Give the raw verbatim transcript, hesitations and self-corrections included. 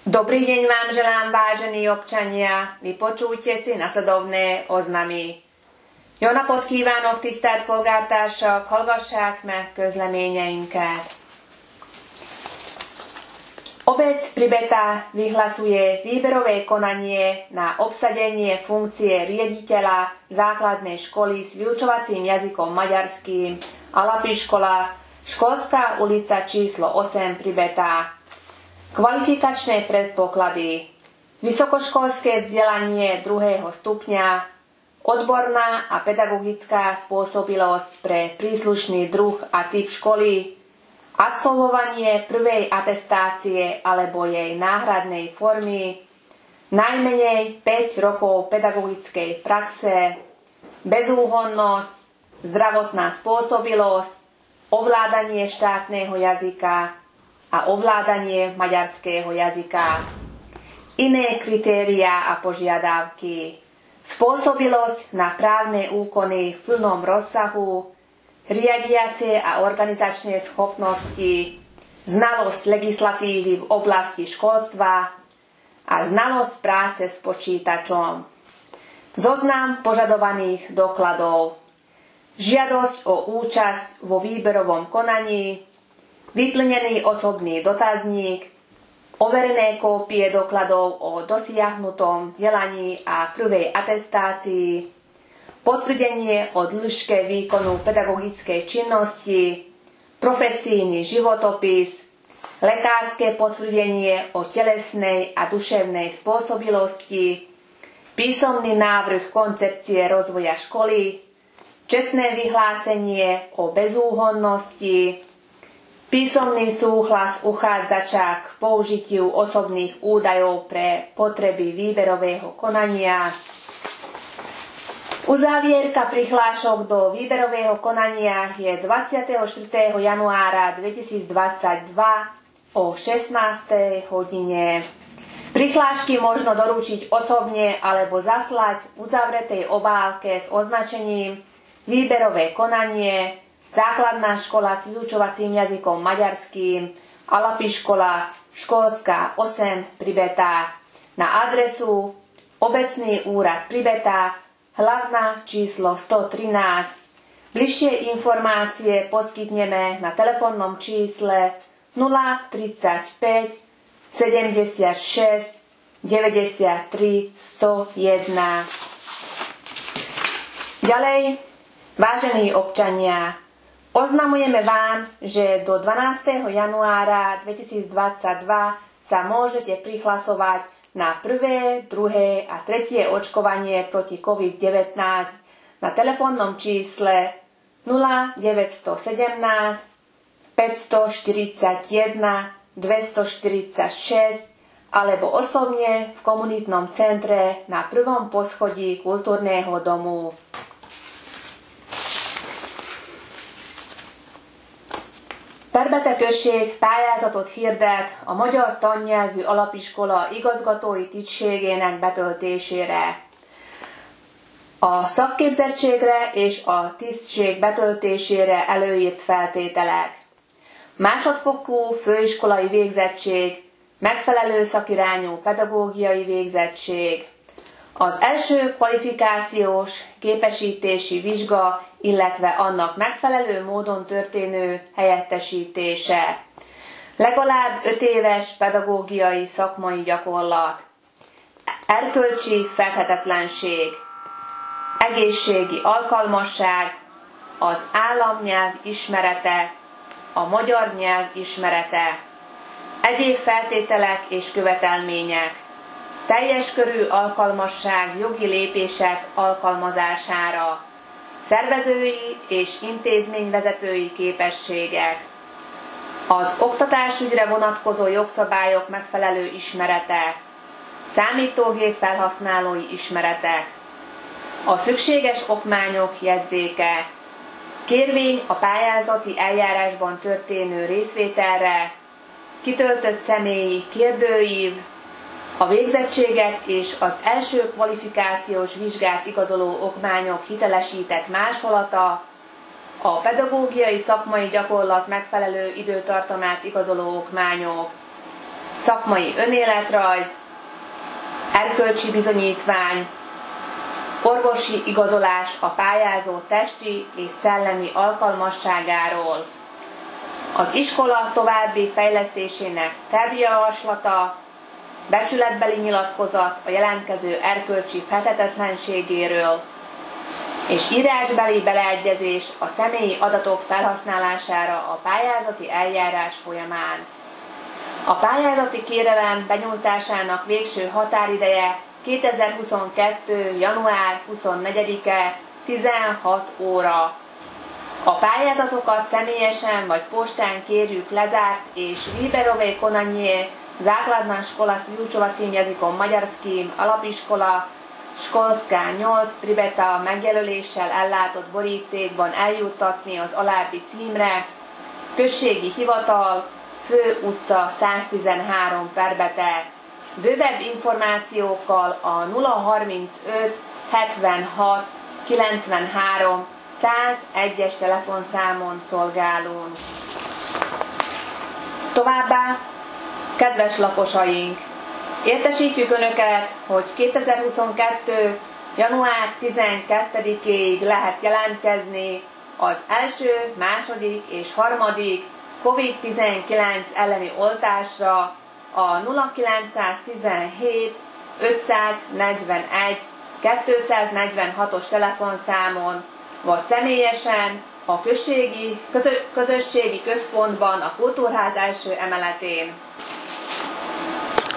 Dobrý deň vám želám, vážení občania. Vypočujte si nasledovné oznamy. Jó napot kívánok, tisztelt polgártársak! Hallgassák meg közleményeinket. Obec Pribeta vyhlasuje výberové konanie na obsadenie funkcie riaditeľa základnej školy s vyučovacím jazykom maďarským Alapi škola, Školská ulica číslo osem Pribeta. Kvalifikačné predpoklady: vysokoškolské vzdelanie druhého stupňa, odborná a pedagogická spôsobilosť pre príslušný druh a typ školy, absolvovanie prvej atestácie alebo jej náhradnej formy, najmenej päť rokov pedagogickej praxe, bezúhonnosť, zdravotná spôsobilosť, ovládanie štátneho jazyka a ovládanie maďarského jazyka. Iné kritériá a požiadavky: spôsobilosť na právne úkony v plnom rozsahu, riadiace a organizačné schopnosti, znalosť legislatívy v oblasti školstva a znalosť práce s počítačom. Zoznam požadovaných dokladov: žiadosť o účasť vo výberovom konaní, vyplnený osobný dotazník, overené kópie dokladov o dosiahnutom vzdelaní a prvej atestácii, potvrdenie o dĺžke výkonu pedagogickej činnosti, profesijný životopis, lekárske potvrdenie o telesnej a duševnej spôsobilosti, písomný návrh koncepcie rozvoja školy, čestné vyhlásenie o bezúhonnosti, písomný súhlas uchádzača k použitiu osobných údajov pre potreby výberového konania. Uzávierka prihlášok do výberového konania je dvadsiateho štvrtého januára dvetisícdvadsaťdva o šestnástej hodine. Prihlášky možno doručiť osobne alebo zaslať v uzavretej obálke s označením Výberové konanie, Základná škola s vyučovacím jazykom maďarským Alapi škola, Školská osem Pribeta, na adresu Obecný úrad Pribeta, Hlavná číslo sto trinásť. Bližšie informácie poskytneme na telefónnom čísle nula tridsaťpäť sedemdesiatšesť deväťdesiattri sto jeden. Ďalej, vážení občania, oznamujeme vám, že do dvanásteho januára dvetisícdvadsaťdva sa môžete prihlasovať na prvé, druhé a tretie očkovanie proti COVID devätnásť na telefónnom čísle nula deväťsedem päťstoštyridsaťjeden dvestoštyridsaťšesť alebo osobne v komunitnom centre na prvom poschodí kultúrneho domu. Perbete község pályázatot hirdet a magyar tannyelvű alapiskola igazgatói tisztségének betöltésére. A szakképzettségre és a tisztség betöltésére előírt feltételek: másodfokú főiskolai végzettség, megfelelő szakirányú pedagógiai végzettség, az első kvalifikációs képesítési vizsga, illetve annak megfelelő módon történő helyettesítése, legalább öt éves pedagógiai szakmai gyakorlat, erkölcsi fedhetetlenség, egészségi alkalmasság, az államnyelv ismerete, a magyar nyelv ismerete, egyéb feltételek és követelmények, teljes körű alkalmasság jogi lépések alkalmazására, szervezői és intézményvezetői képességek, az oktatásügyre vonatkozó jogszabályok megfelelő ismerete, számítógép felhasználói ismeretek, a szükséges okmányok jegyzéke, kérvény a pályázati eljárásban történő részvételre, kitöltött személyi kérdőív, a végzettséget és az első kvalifikációs vizsgát igazoló okmányok hitelesített másolata, a pedagógiai szakmai gyakorlat megfelelő időtartamát igazoló okmányok, szakmai önéletrajz, erkölcsi bizonyítvány, orvosi igazolás a pályázó testi és szellemi alkalmasságáról, az iskola további fejlesztésének tervjavaslata, becsületbeli nyilatkozat a jelentkező erkölcsi feltetetlenségéről, és írásbeli beleegyezés a személyi adatok felhasználására a pályázati eljárás folyamán. A pályázati kérelem benyújtásának végső határideje kétezer-huszonkettő. január huszonnegyedike tizenhat óra. A pályázatokat személyesen vagy postán kérjük lezárt és výberové konanie základná škola s výučovacím jazykom maďarským alapiskola Školská nyolc Pribeta megjelöléssel ellátott borítékban eljuttatni az alábbi címre: Községi Hivatal, Fő utca száztizenhárom Perbete. Bővebb információkkal a nulla harmincöt hetvenhat kilencvenhárom százegyes telefonszámon szolgálunk. Továbbá, kedves lakosaink, értesítjük Önöket, hogy kétezer-huszonkettő. január tizenkettedikéig lehet jelentkezni az első, második és harmadik kovid tizenkilenc elleni oltásra a nulla kilencszáztizenhét ötszáznegyvenegy kétszáznegyvenhatos telefonszámon, vagy személyesen a községi, közö, közösségi központban a Kultúrház első emeletén.